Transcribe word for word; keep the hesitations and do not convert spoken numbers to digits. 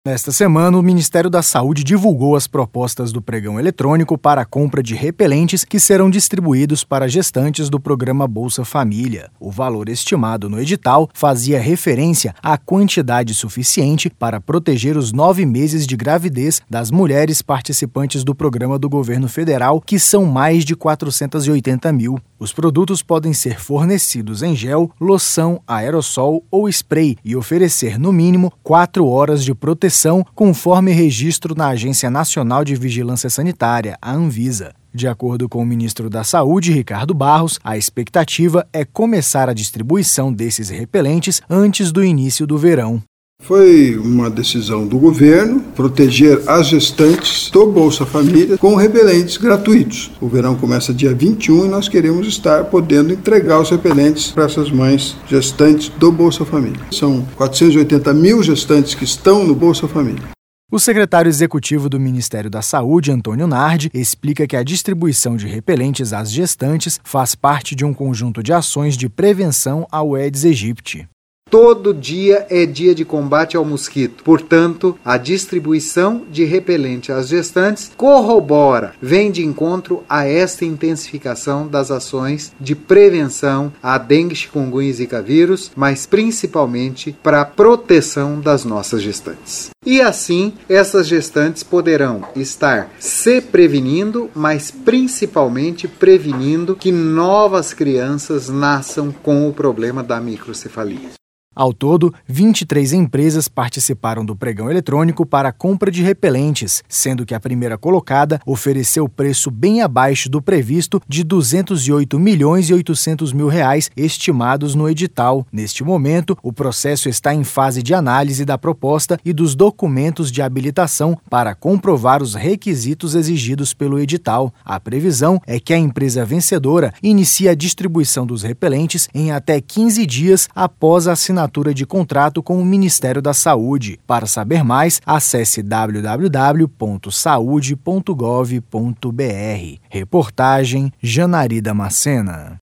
Nesta semana, o Ministério da Saúde divulgou as propostas do pregão eletrônico para a compra de repelentes que serão distribuídos para gestantes do programa Bolsa Família. O valor estimado no edital fazia referência à quantidade suficiente para proteger os nove meses de gravidez das mulheres participantes do programa do governo federal, que são mais de quatrocentos e oitenta mil. Os produtos podem ser fornecidos em gel, loção, aerossol ou spray e oferecer, no mínimo, quatro horas de proteção, conforme registro na Agência Nacional de Vigilância Sanitária, a Anvisa. De acordo com o ministro da Saúde, Ricardo Barros, a expectativa é começar a distribuição desses repelentes antes do início do verão. Foi uma decisão do governo proteger as gestantes do Bolsa Família com repelentes gratuitos. O verão começa dia vinte e um e nós queremos estar podendo entregar os repelentes para essas mães gestantes do Bolsa Família. São quatrocentos e oitenta mil gestantes que estão no Bolsa Família. O secretário executivo do Ministério da Saúde, Antônio Nardi, explica que a distribuição de repelentes às gestantes faz parte de um conjunto de ações de prevenção ao Aedes aegypti. Todo dia é dia de combate ao mosquito. Portanto, a distribuição de repelente às gestantes corrobora, vem de encontro a esta intensificação das ações de prevenção à dengue, chikungunya e zika vírus, mas principalmente para a proteção das nossas gestantes. E assim, essas gestantes poderão estar se prevenindo, mas principalmente prevenindo que novas crianças nasçam com o problema da microcefalia. Ao todo, vinte e três empresas participaram do pregão eletrônico para a compra de repelentes, sendo que a primeira colocada ofereceu preço bem abaixo do previsto de duzentos e oito milhões e oitocentos mil reais estimados no edital. Neste momento, o processo está em fase de análise da proposta e dos documentos de habilitação para comprovar os requisitos exigidos pelo edital. A previsão é que a empresa vencedora inicie a distribuição dos repelentes em até quinze dias após a assinatura de contrato com o Ministério da Saúde. Para saber mais, acesse w w w ponto saúde ponto gov ponto b r. Reportagem Janari Damascena.